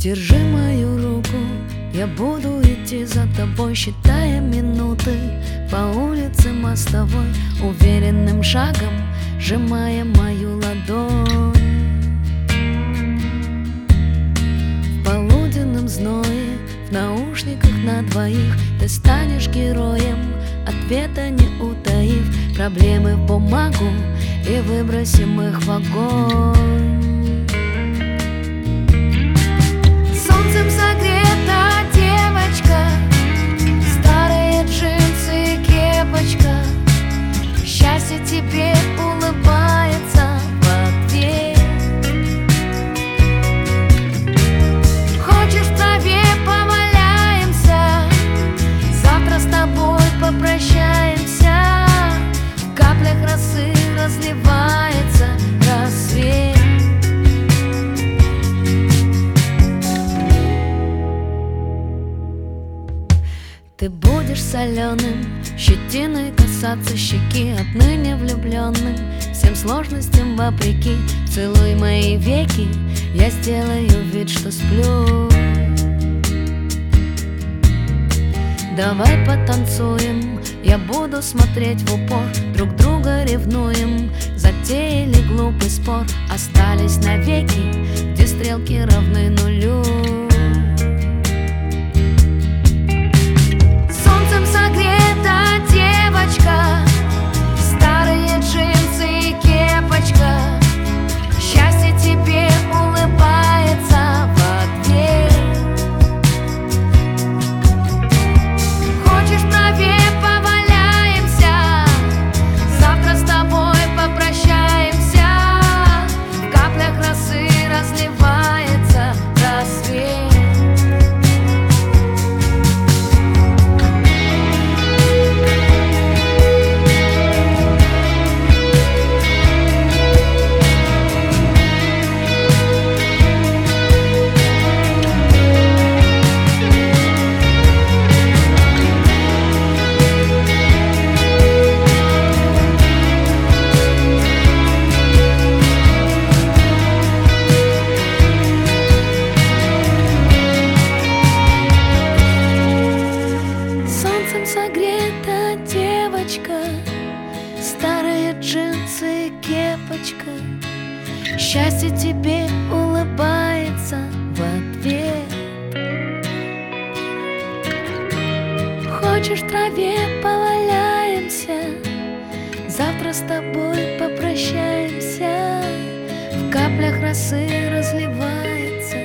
Держи мою руку, я буду идти за тобой, считая минуты по улице мостовой, уверенным шагом сжимая мою ладонь. В полуденном зное, в наушниках на двоих, ты станешь героем, ответа не утаив. Проблемы в бумагу и выбросим их в огонь. Солнцем согрета девочка, старые джинсы и кепочка. Счастье тебе улыбается в ответ. Хочешь, в траве поваляемся, завтра с тобой попрощаемся. В каплях росы разливается рассвет. Ты будешь соленым, щетиной касаться щеки, отныне влюбленным, всем сложностям вопреки. Целуй мои веки, я сделаю вид, что сплю. Давай потанцуем, я буду смотреть в упор, друг друга ревнуем. Затеяли глупый спор, остались навеки, где стрелки равны нулю. Солнцем согрета девочка, старые джинсы и кепочка. Счастье тебе улыбается в ответ. Хочешь, в траве поваляемся, завтра с тобой попрощаемся. В каплях росы разливается рассвет. Согрета девочка, старые джинсы и кепочка. Счастье тебе улыбается в ответ. Хочешь, в траве поваляемся, завтра с тобой попрощаемся. В каплях росы разливается